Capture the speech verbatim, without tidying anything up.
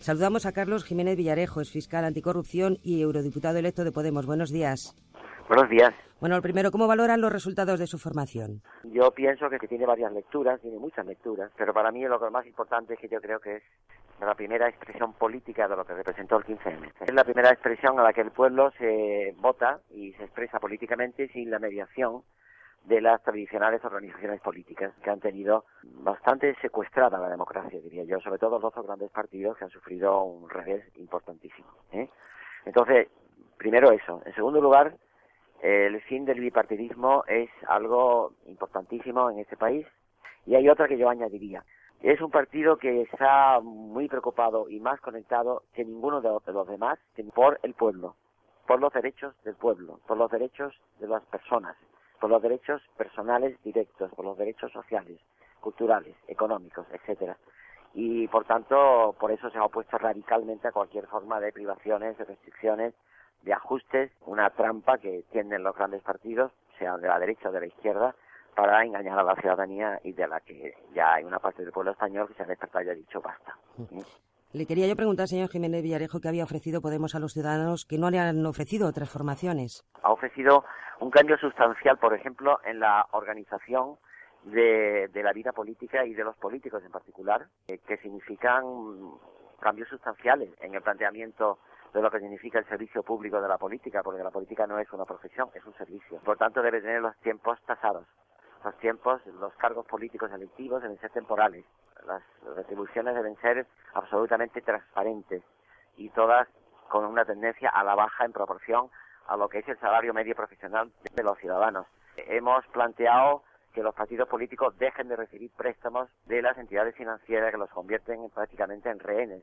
Saludamos a Carlos Jiménez Villarejo, es fiscal anticorrupción y eurodiputado electo de Podemos. Buenos días. Buenos días. Bueno, primero, ¿cómo valoran los resultados de su formación? Yo pienso que tiene varias lecturas, tiene muchas lecturas, pero para mí lo más importante es que yo creo que es la primera expresión política de lo que representó el quince eme. Es la primera expresión a la que el pueblo se vota y se expresa políticamente sin la mediación de las tradicionales organizaciones políticas que han tenido bastante secuestrada la democracia, diría yo, sobre todo los dos grandes partidos que han sufrido un revés importantísimo, ¿eh? Entonces, primero eso. En segundo lugar, el fin del bipartidismo es algo importantísimo en este país, y hay otra que yo añadiría. Es un partido que está muy preocupado y más conectado que ninguno de los demás por el pueblo, por los derechos del pueblo, por los derechos de las personas, por los derechos personales directos, por los derechos sociales, culturales, económicos, etcétera. Y por tanto, por eso se ha opuesto radicalmente a cualquier forma de privaciones, de restricciones, de ajustes, una trampa que tienen los grandes partidos, sean de la derecha o de la izquierda, para engañar a la ciudadanía y de la que ya hay una parte del pueblo español que se ha despertado y ha dicho basta. Le quería yo preguntar, señor Jiménez Villarejo, ¿qué había ofrecido Podemos a los ciudadanos que no le han ofrecido otras formaciones? Ha ofrecido un cambio sustancial, por ejemplo, en la organización de, de la vida política y de los políticos en particular, eh, que significan cambios sustanciales en el planteamiento de lo que significa el servicio público de la política, porque la política no es una profesión, es un servicio. Por tanto, debe tener los tiempos tasados. Los tiempos, los cargos políticos electivos deben ser temporales. Las retribuciones deben ser absolutamente transparentes y todas con una tendencia a la baja en proporción a lo que es el salario medio profesional de los ciudadanos. Hemos planteado que los partidos políticos dejen de recibir préstamos de las entidades financieras que los convierten prácticamente en rehenes